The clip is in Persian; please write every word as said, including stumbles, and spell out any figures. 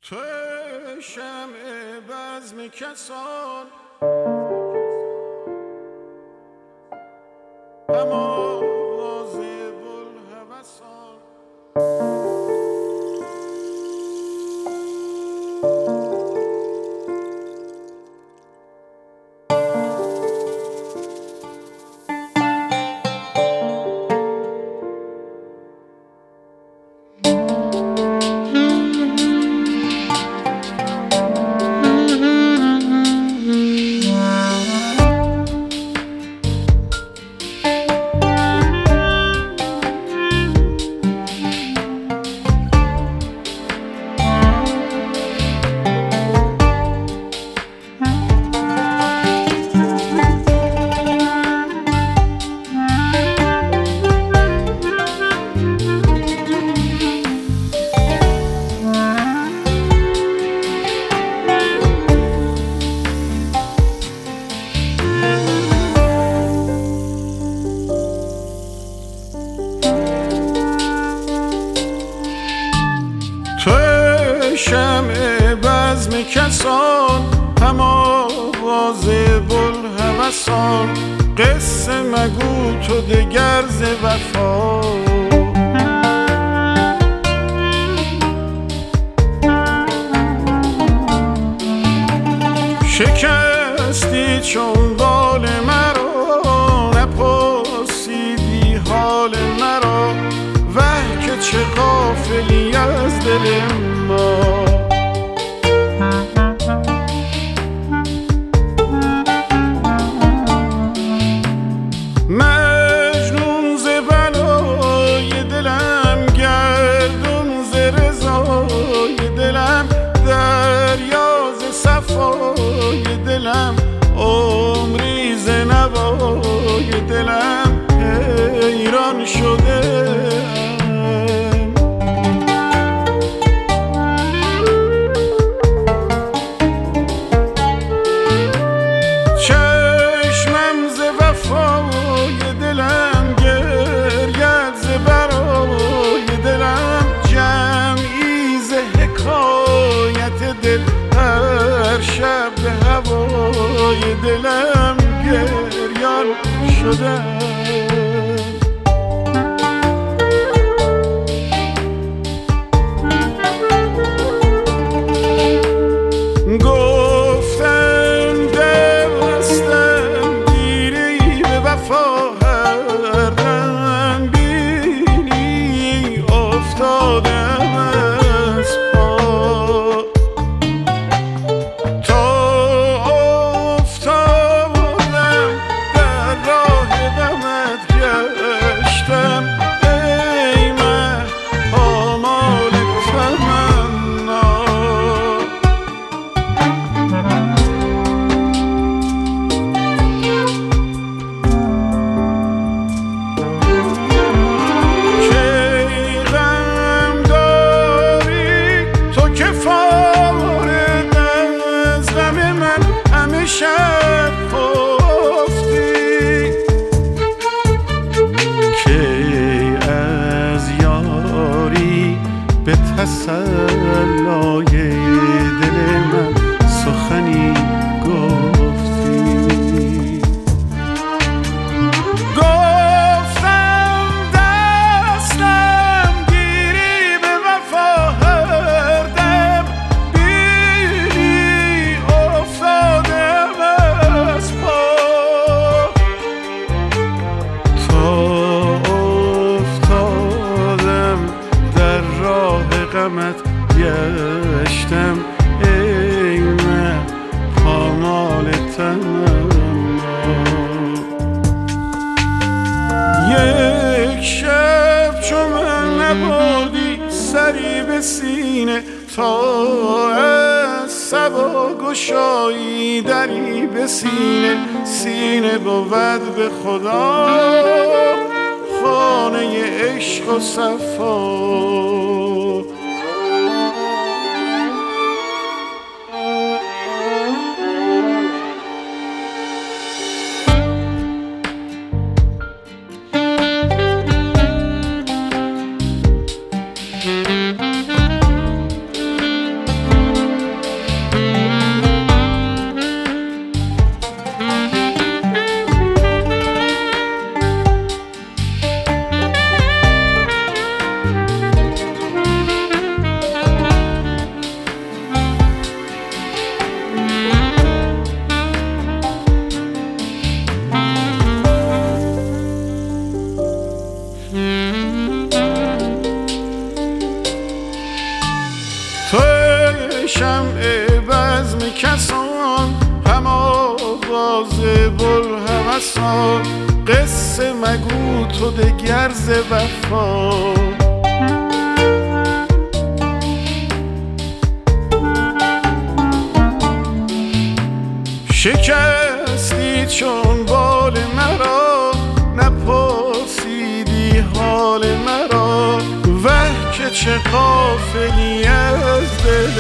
تو شمع بزم کسان اما واضح بلهوسان تو شمع بزم کسان هماواز بلهوسان قصه مگو تو دگر ز وفا شکستی چون بال مرا نپرسیدی حال مرا وه که چه غافلی از دل ما مجنون ز بلای دلم گردون ز رضای دلم دریا ز صفای دلم عمری ز نوای دلم حیران شده شب به هوای دلم گریان شدم گفتم دستم دیری به وفا هر دم بینی افتادم از پا شب خفتی که از یاری به تسلای دل من سخنی گفتی گفتم دستم گیری به وفا هر دم بینی افتاده غمت گشتم ای مه پامال تنم یک شب چون من نبردی سری به سینه تا از صبا گشایی دری به سینه سینه بود به خدا خانه عشق و صفا توی شمع بزم کسان، هم آواز بلهوسان، قصه مگو تو دگر ز وفا. شکستی چون بال مرا، نپرسیدی حال مرا، وه که چه غافلی از دل